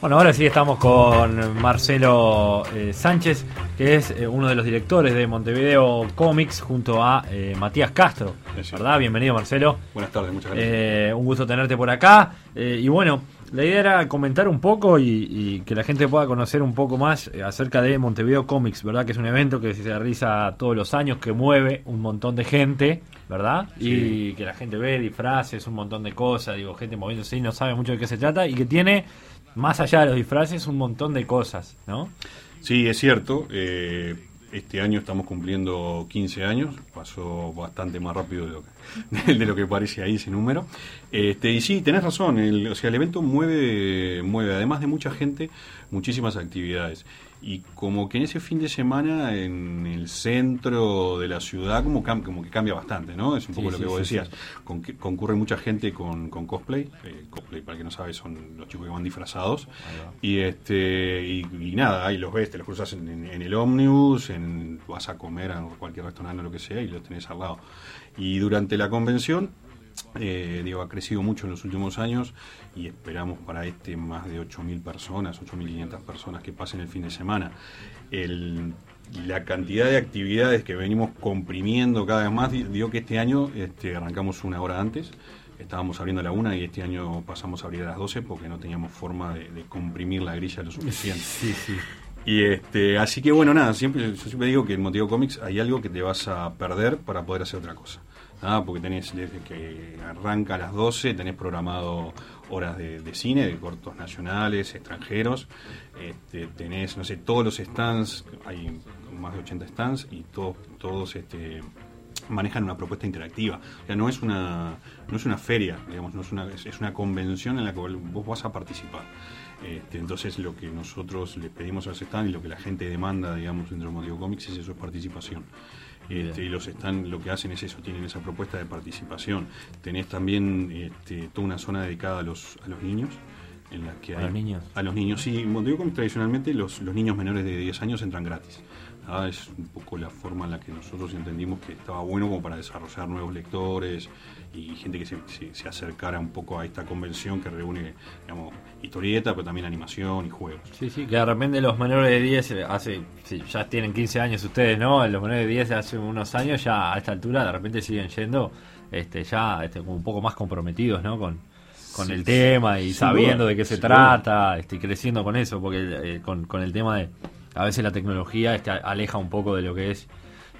Bueno, ahora sí estamos con Marcelo Sánchez, que es uno de los directores de Montevideo Comics, junto a Matías Castro, ¿verdad? Bienvenido, Marcelo. Buenas tardes, muchas gracias. Un gusto tenerte por acá. Y bueno, la idea era comentar un poco y que la gente pueda conocer un poco más acerca de Montevideo Comics, ¿verdad? Que es un evento que se realiza todos los años, que mueve un montón de gente, ¿verdad? Sí. Y que la gente ve disfraces, un montón de cosas, digo, gente moviéndose y no sabe mucho de qué se trata, y que tiene, más allá de los disfraces, un montón de cosas, ¿no? Sí, es cierto. Este año estamos cumpliendo 15 años. Pasó bastante más rápido de lo que parece ahí ese número. Y sí, tenés razón. El evento mueve, además de mucha gente, muchísimas actividades. Y como que en ese fin de semana, en el centro de la ciudad, como que cambia bastante, ¿no? Es un poco lo que vos decías. Sí. Concurre mucha gente con cosplay. Cosplay, para el que no sabe, son los chicos que van disfrazados. Y nada, ahí los ves, te los cruzas en el ómnibus, vas a comer a cualquier restaurante o lo que sea, y los tenés al lado. Y durante la convención, ha crecido mucho en los últimos años, y esperamos para más de 8.000 personas, 8.500 personas que pasen el fin de semana. La cantidad de actividades que venimos comprimiendo cada vez más, digo que este año arrancamos una hora antes. Estábamos abriendo a la 1 y este año pasamos a abrir a las 12 porque no teníamos forma de comprimir la grilla lo suficiente. Sí. Y así que bueno, nada, yo siempre digo que en Montevideo Comics hay algo que te vas a perder para poder hacer otra cosa. Porque tenés, desde que arranca a las 12, tenés programado horas de cine, de cortos nacionales, extranjeros. Tenés, no sé, todos los stands, hay más de 80 stands, y todos manejan una propuesta interactiva. O sea, no es una feria, digamos, es una convención en la que vos vas a participar. Entonces, lo que nosotros le pedimos a los stands y lo que la gente demanda, digamos, dentro de Montevideo Comics es eso, es participación. Y los stands lo que hacen es eso, tienen esa propuesta de participación. Tenés también toda una zona dedicada a los niños, en la que ¿A los niños? Sí, en Montevideo Comics tradicionalmente los niños menores de 10 años entran gratis. Es un poco la forma en la que nosotros entendimos que estaba bueno como para desarrollar nuevos lectores y gente que se acercara un poco a esta convención que reúne, digamos, historieta, pero también animación y juegos. Sí, que de repente los menores de 10, ya tienen 15 años ustedes, ¿no? Los menores de 10 hace unos años, ya a esta altura de repente siguen yendo como un poco más comprometidos, ¿no? Con el tema y sabiendo de qué se trata, creciendo con eso, porque con el tema de a veces la tecnología aleja un poco de lo que es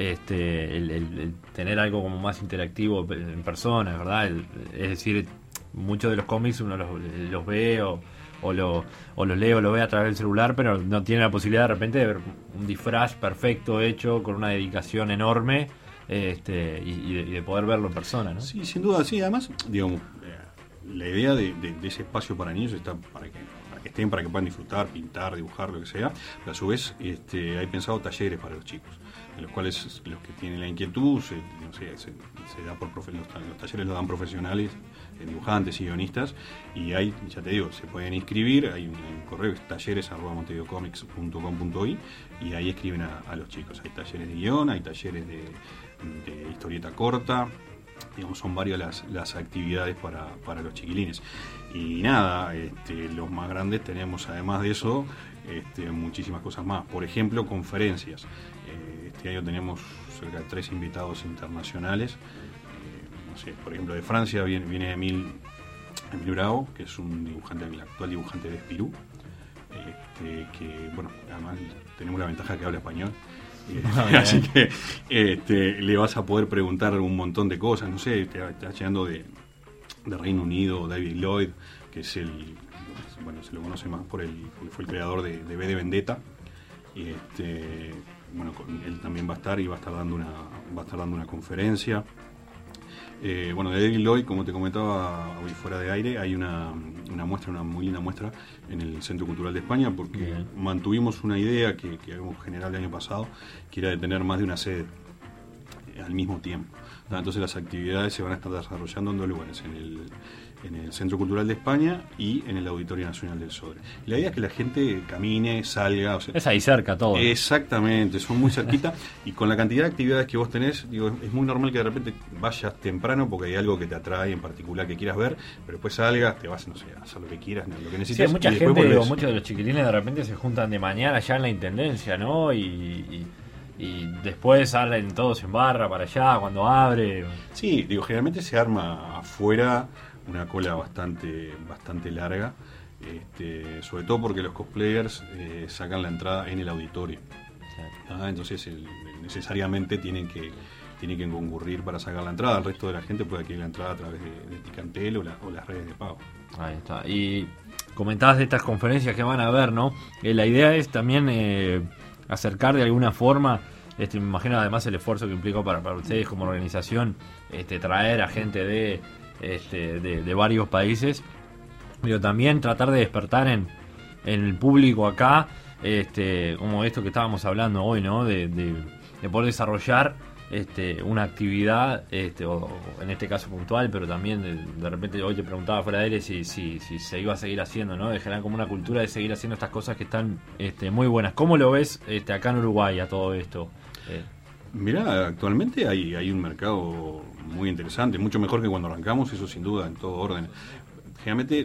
el tener algo como más interactivo en persona, ¿verdad? Es decir, muchos de los cómics uno los ve o los lee o lo ve a través del celular, pero no tiene la posibilidad de repente de ver un disfraz perfecto hecho con una dedicación enorme y de poder verlo en persona, ¿no? Sí, sin duda, sí. Además, digamos, la idea de ese espacio para niños está para que estén, para que puedan disfrutar, pintar, dibujar, lo que sea. Pero a su vez hay pensado talleres para los chicos, en los cuales los que tienen la inquietud se da por los talleres los dan profesionales, dibujantes y guionistas, y ahí, ya te digo, se pueden inscribir. Hay un correo, es talleres@montevideocomics.com.uy, y ahí escriben a los chicos. Hay talleres de guión, hay talleres de historieta corta. Digamos, son varias las actividades para los chiquilines. Y nada, los más grandes tenemos, además de eso, muchísimas cosas más. Por ejemplo, conferencias. Este año tenemos cerca de 3 invitados internacionales. No sé, por ejemplo, de Francia viene Emile Bravo, que es el actual dibujante de Spirou. Que, bueno, además tenemos la ventaja que habla español. Así que le vas a poder preguntar un montón de cosas. No sé, está llegando de Reino Unido David Lloyd, que es se lo conoce más porque fue el creador de V de Vendetta. Y él también va a estar dando una conferencia. De David Lloyd, como te comentaba hoy fuera de aire, hay una muy linda muestra en el Centro Cultural de España, porque mantuvimos una idea que habíamos generado el año pasado, que era de tener más de una sede al mismo tiempo. Entonces las actividades se van a estar desarrollando en 2 lugares, en el Centro Cultural de España y en el Auditorio Nacional del Sodre. La idea es que la gente camine, salga... O sea, es ahí cerca todo. Exactamente, son muy cerquita y con la cantidad de actividades que vos tenés, digo, es muy normal que de repente vayas temprano porque hay algo que te atrae en particular que quieras ver, pero después salgas, te vas, no sé, a hacer lo que quieras, lo que necesites. Sí, mucha gente, digo, muchos de los chiquilines de repente se juntan de mañana ya en la Intendencia, ¿no? Y después salen todos en barra para allá cuando abre. Sí, digo, generalmente se arma afuera una cola bastante larga, sobre todo porque los cosplayers sacan la entrada en el auditorio. Entonces necesariamente tienen que concurrir para sacar la entrada. El resto de la gente puede adquirir la entrada a través de Ticantel o las redes de pago. Ahí está. Y comentabas de estas conferencias que van a haber, ¿no? La idea es también acercar de alguna forma, me imagino además el esfuerzo que implicó para ustedes como organización, traer a gente de varios países, pero también tratar de despertar en el público acá, como esto que estábamos hablando hoy, ¿no? De poder desarrollar una actividad, o en este caso puntual, pero también de repente hoy te preguntaba fuera de aire si se iba a seguir haciendo, ¿no? De generar como una cultura de seguir haciendo estas cosas que están muy buenas. ¿Cómo lo ves acá en Uruguay a todo esto? Mirá, actualmente hay un mercado muy interesante, mucho mejor que cuando arrancamos, eso sin duda, en todo orden. Generalmente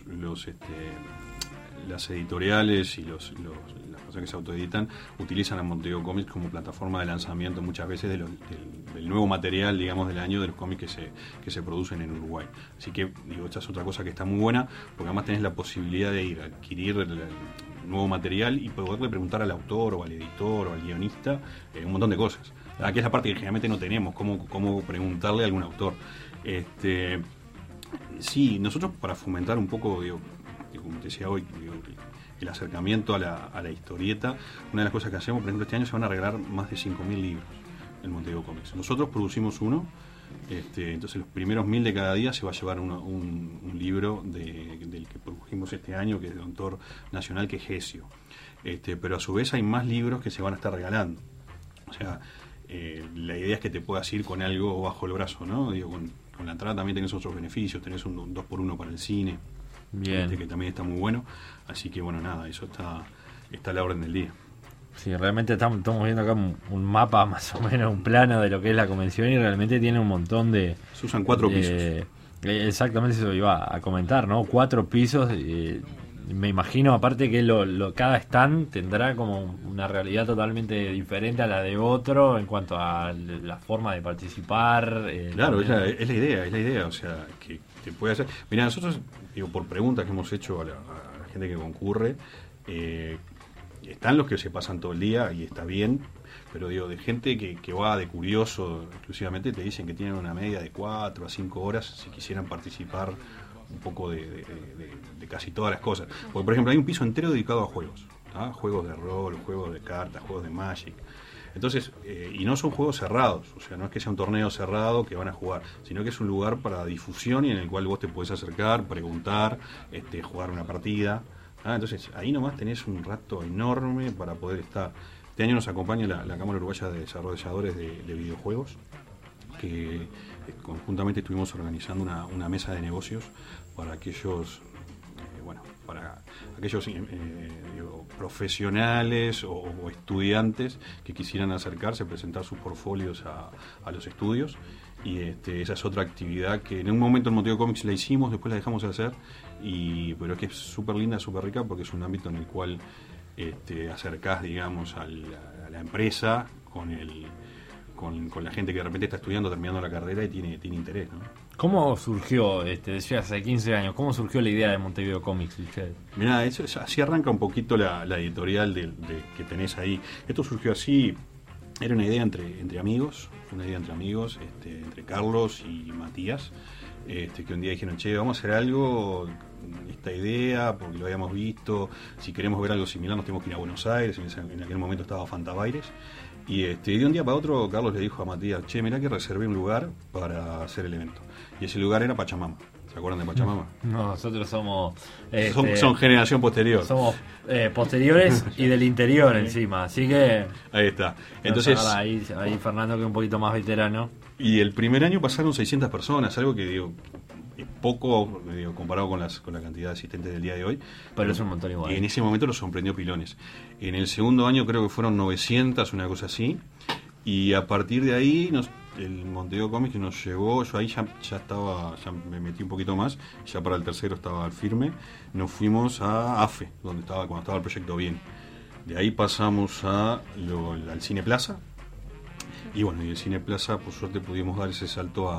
las editoriales y las personas que se autoeditan utilizan a Montevideo Comics como plataforma de lanzamiento muchas veces del nuevo material, digamos, del año de los cómics que se producen en Uruguay. Así que, digo, esta es otra cosa que está muy buena, porque además tenés la posibilidad de ir a adquirir el nuevo material y poderle preguntar al autor o al editor o al guionista un montón de cosas. Aquí es la parte que generalmente no tenemos, cómo preguntarle a algún autor. Sí, nosotros para fomentar un poco, digo, como te decía hoy, el acercamiento a la historieta, una de las cosas que hacemos, por ejemplo, este año se van a regalar más de 5.000 libros en Montevideo Comics. Nosotros producimos uno, entonces los primeros 1.000 de cada día se va a llevar un libro del que produjimos este año, que es de autor nacional, que es Gesio. Pero a su vez hay más libros que se van a estar regalando. O sea, la idea es que te puedas ir con algo bajo el brazo, ¿no? Digo, con la entrada también tenés otros beneficios, tenés un 2x1 para el cine. Bien. Que también está muy bueno, así que bueno, nada, eso está a la orden del día. Sí, realmente estamos viendo acá un mapa, más o menos un plano de lo que es la convención, y realmente tiene un montón de... Se usan 4 pisos. Exactamente, eso iba a comentar, ¿no? 4 pisos, me imagino aparte que cada stand tendrá como una realidad totalmente diferente a la de otro en cuanto a la forma de participar. Claro, es la idea, o sea, que te puede hacer... Mirá, nosotros, digo, por preguntas que hemos hecho a la gente que concurre, están los que se pasan todo el día y está bien, pero digo, de gente que va de curioso exclusivamente, te dicen que tienen una media de 4 a 5 horas si quisieran participar un poco de casi todas las cosas. Porque, por ejemplo, hay un piso entero dedicado a juegos, ¿ah? Juegos de rol, juegos de cartas, juegos de Magic. Entonces, y no son juegos cerrados, o sea, no es que sea un torneo cerrado que van a jugar, sino que es un lugar para difusión y en el cual vos te podés acercar, preguntar, jugar una partida. Entonces, ahí nomás tenés un rato enorme para poder estar. Este año nos acompaña la Cámara Uruguaya de Desarrolladores de Videojuegos, que conjuntamente estuvimos organizando una mesa de negocios para aquellos profesionales o estudiantes que quisieran acercarse, presentar sus portfolios a los estudios. Y esa es otra actividad que en un momento en Montevideo Comics la hicimos, después la dejamos de hacer, pero es que es súper linda, súper rica, porque es un ámbito en el cual acercás, digamos, a la empresa con la gente que de repente está estudiando, terminando la carrera y tiene interés, ¿no? ¿Cómo surgió, decía hace 15 años, cómo surgió la idea de Montevideo Comics? Mirá, así arranca un poquito la editorial que tenés ahí. Esto surgió así, era una idea entre amigos, entre Carlos y Matías, que un día dijeron, che, vamos a hacer algo, esta idea, porque lo habíamos visto, si queremos ver algo similar nos tenemos que ir a Buenos Aires, en aquel momento estaba Fantabaires. Y de un día para otro Carlos le dijo a Matías, che, mirá que reservé un lugar para hacer el evento. Y ese lugar era Pachamama. ¿Se acuerdan de Pachamama? No, nosotros somos... Son generación posterior. Somos posteriores y del interior encima, así que... Ahí está. Entonces... Ahí Fernando, que es un poquito más veterano. Y el primer año pasaron 600 personas, algo que digo... Es poco comparado con la cantidad de asistentes del día de hoy. Pero es un montón igual. En ese momento lo sorprendió pilones. En el segundo año creo que fueron 900, una cosa así. Y a partir de ahí el Montevideo Comics nos llevó, yo ahí ya me metí un poquito más, ya para el tercero estaba al firme. Nos fuimos a AFE, cuando estaba el proyecto bien. De ahí pasamos al Cine Plaza. Y bueno, y el Cine Plaza, por suerte, pudimos dar ese salto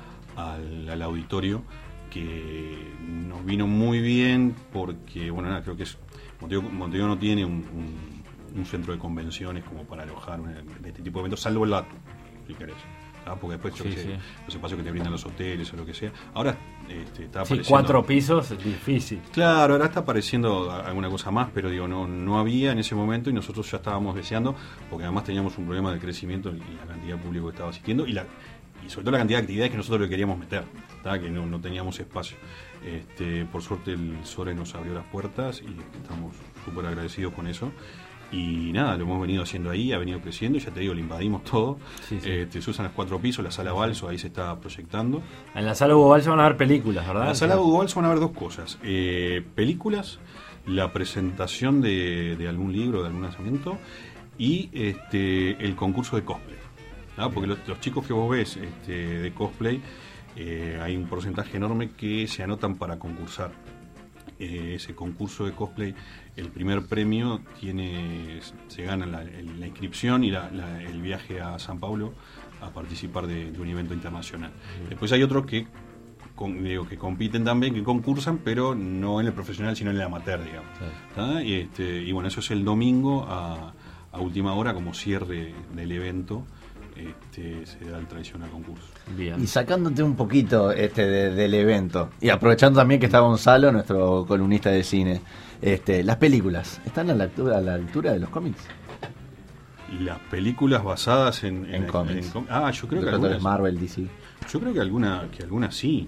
al auditorio, que nos vino muy bien porque, bueno, nada, creo que Montevideo no tiene un centro de convenciones como para alojar este tipo de eventos, salvo el DATU, si querés. Porque después los espacios que te brindan los hoteles o lo que sea. Ahora está apareciendo. 4 pisos es difícil. Claro, ahora está apareciendo alguna cosa más, pero digo, no había en ese momento y nosotros ya estábamos deseando, porque además teníamos un problema de crecimiento y la cantidad de público que estaba asistiendo y sobre todo la cantidad de actividades que nosotros le queríamos meter, que no teníamos espacio. Por suerte el SORE nos abrió las puertas y estamos súper agradecidos con eso. Y nada, lo hemos venido haciendo ahí, ha venido creciendo y ya te digo, le invadimos todo. Sí. Se usan los 4 pisos, la sala Balso ahí se está proyectando. En la sala Hugo Balso van a ver películas, ¿verdad? En la sala Hugo Balso van a ver 2 cosas: películas, la presentación de algún libro, de algún lanzamiento, y el concurso de cosplay. Porque los chicos que vos ves de cosplay, hay un porcentaje enorme que se anotan para concursar. Ese concurso de cosplay, el primer premio se gana la inscripción y el viaje a San Pablo a participar de un evento internacional. Después hay otros que compiten también, que concursan, pero no en el profesional, sino en el amateur, digamos. Y bueno, eso es el domingo a última hora como cierre del evento. Se da el tradicional concurso. Bien. Y sacándote un poquito del evento y aprovechando también que está Gonzalo, nuestro columnista de cine, las películas ¿están a la altura de los cómics? Las películas basadas en cómics. Yo creo que algunas Marvel, DC. Yo creo que algunas sí.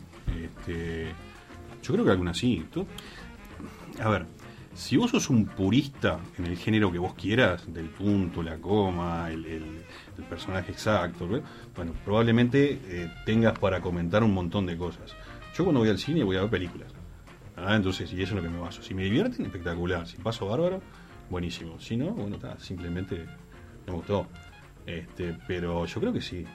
Yo creo que algunas sí. A ver, si vos sos un purista en el género que vos quieras, del punto, la coma, el personaje exacto, bueno, probablemente tengas para comentar un montón de cosas. Yo cuando voy al cine voy a ver películas. Entonces, y eso es lo que me baso. Si me divierten, espectacular. Si paso bárbaro, buenísimo. Si no, bueno, simplemente me gustó. Pero yo creo que sí.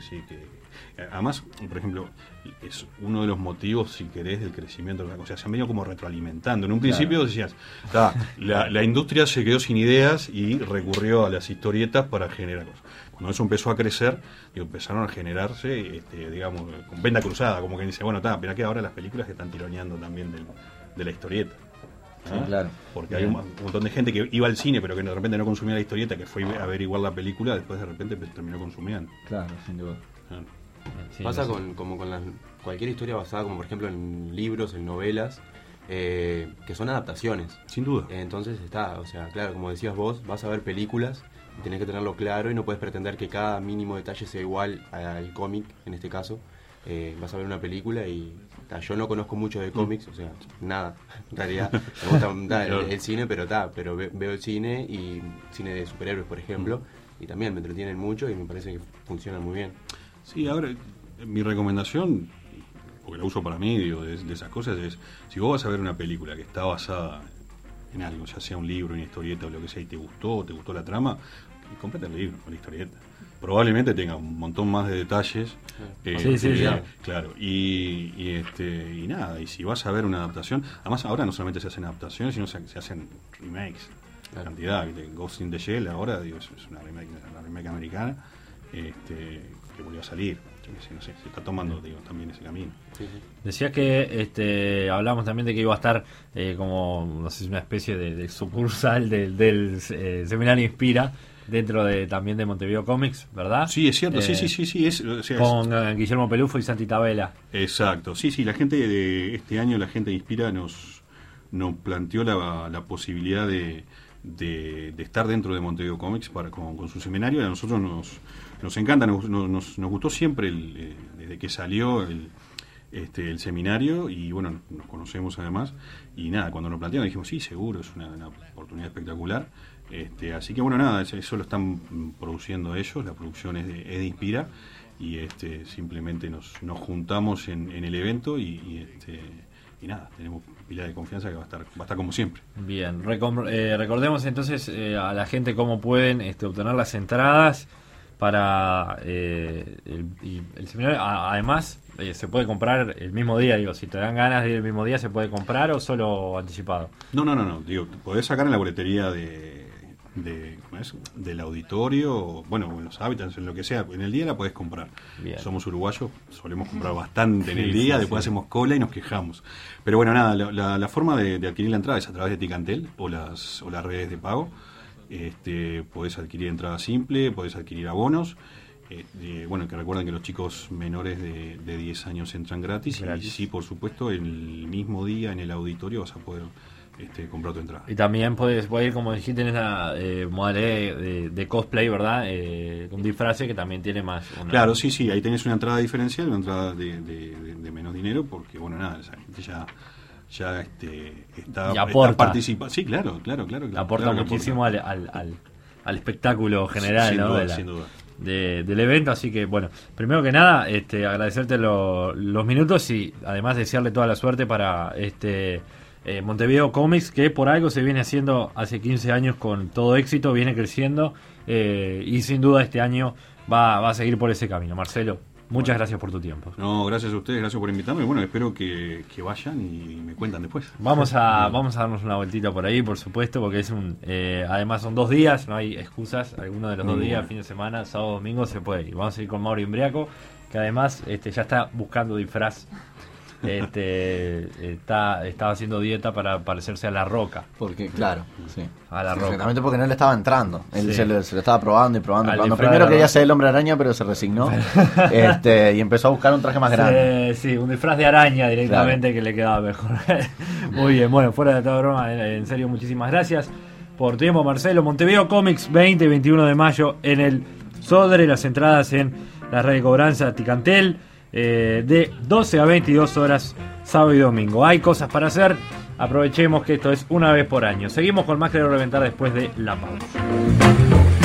Además, por ejemplo, es uno de los motivos, si querés, del crecimiento. O sea, se han venido como retroalimentando. En un principio decías, la industria se quedó sin ideas y recurrió a las historietas para generar cosas. Cuando eso empezó a crecer, empezaron a generarse, digamos, con venda cruzada, como que dice, bueno, pero que ahora las películas que están tironeando también de la historieta. Sí, claro. Porque hay un montón de gente que iba al cine pero que de repente no consumía la historieta, que fue a averiguar la película, después de repente terminó consumiendo. Claro, sin duda. Sí, pasa como con cualquier historia basada, como por ejemplo en libros, en novelas, que son adaptaciones. Sin duda. Entonces o sea, claro, como decías vos, vas a ver películas y tenés que tenerlo claro y no puedes pretender que cada mínimo detalle sea igual al cómic, en este caso. Vas a ver una película y yo no conozco mucho de cómics, o sea, nada, en realidad me gusta el cine, pero veo el cine y cine de superhéroes, por ejemplo, y también me entretienen mucho y me parece que funcionan muy bien. Sí, ahora mi recomendación, porque la uso para mí, de esas cosas, es: si vos vas a ver una película que está basada en algo, ya sea un libro, una historieta o lo que sea, y te gustó la trama, comprate el libro o la historieta. Probablemente tenga un montón más de detalles. Sí. Claro. Y nada, y si vas a ver una adaptación, además ahora no solamente se hacen adaptaciones, sino se hacen remakes. La cantidad, Ghost in the Shell ahora, es una remake americana, que volvió a salir. No sé, se está tomando también ese camino. Sí. Decías que hablamos también de que iba a estar como, no sé, una especie de sucursal del seminario Inspira dentro también de Montevideo Comics, ¿verdad? Sí, es cierto, sí. Con Guillermo Pelufo y Santi Tabela. Exacto, sí, la gente de este año, la gente de Inspira nos planteó la posibilidad de estar dentro de Montevideo Comics con su seminario. A nosotros nos encanta, nos gustó siempre desde que salió el seminario, y bueno, nos conocemos además, y nada, cuando nos plantearon dijimos, sí, seguro, es una oportunidad espectacular. Así que bueno, nada, eso lo están produciendo ellos, la producción es de Inspira, simplemente nos juntamos en el evento y nada, tenemos pila de confianza que va a estar como siempre. Bien, recordemos entonces a la gente cómo pueden obtener las entradas para el seminario. Además, se puede comprar el mismo día, digo, si te dan ganas de ir el mismo día, ¿se puede comprar o solo anticipado? No, digo, podés sacar en la boletería ¿cómo es? Del auditorio, bueno, en los hábitats, en lo que sea, en el día la podés comprar. Bien. Somos uruguayos, solemos comprar bastante en el día, después hacemos cola y nos quejamos. Pero bueno, nada, la forma de adquirir la entrada es a través de Ticantel o las redes de pago. Podés adquirir entrada simple, podés adquirir abonos. Bueno, que recuerden que los chicos menores de 10 años entran gratis. Y sí, por supuesto, el mismo día en el auditorio vas a poder comprar tu entrada. Y también puedes ir, como dijiste, en esa modalidad de cosplay, ¿verdad? Un disfraz que también tiene más. Claro, sí, ahí tenés una entrada diferencial, una entrada de menos dinero, porque bueno, nada, esa gente ya está participando. Sí, claro. Aporta muchísimo al espectáculo general, sin duda. Del evento, así que bueno, primero que nada agradecerte los minutos y además desearle toda la suerte para Montevideo Comics, que por algo se viene haciendo hace 15 años con todo éxito, viene creciendo y sin duda este año va a seguir por ese camino. Marcelo, muchas gracias por tu tiempo. No, gracias a ustedes, gracias por invitarme. Bueno, espero que vayan y me cuentan después. Vamos a darnos una vueltita por ahí, por supuesto, porque es además son 2 días, no hay excusas. Alguno de los 2 días, fin de semana, sábado, domingo, se puede ir. Vamos a ir con Mauro Imbriaco, que además ya está buscando disfraz. Estaba haciendo dieta para parecerse a La Roca. Porque, claro, sí. A La Roca. Exactamente, porque no le estaba entrando. Él se lo estaba probando y probando. Al Primero quería ser el Hombre Araña, pero se resignó. Y empezó a buscar un traje más grande. Sí, un disfraz de araña directamente, claro, que le quedaba mejor. Muy bien, bueno, fuera de toda broma, en serio, muchísimas gracias por tu tiempo, Marcelo. Montevideo Comics, 20 y 21 de mayo en el Sodre. Las entradas en la red de cobranza Ticantel. De 12 a 22 horas, sábado y domingo. Hay cosas para hacer, aprovechemos que esto es una vez por año. Seguimos con más Querer Reventar después de la pausa.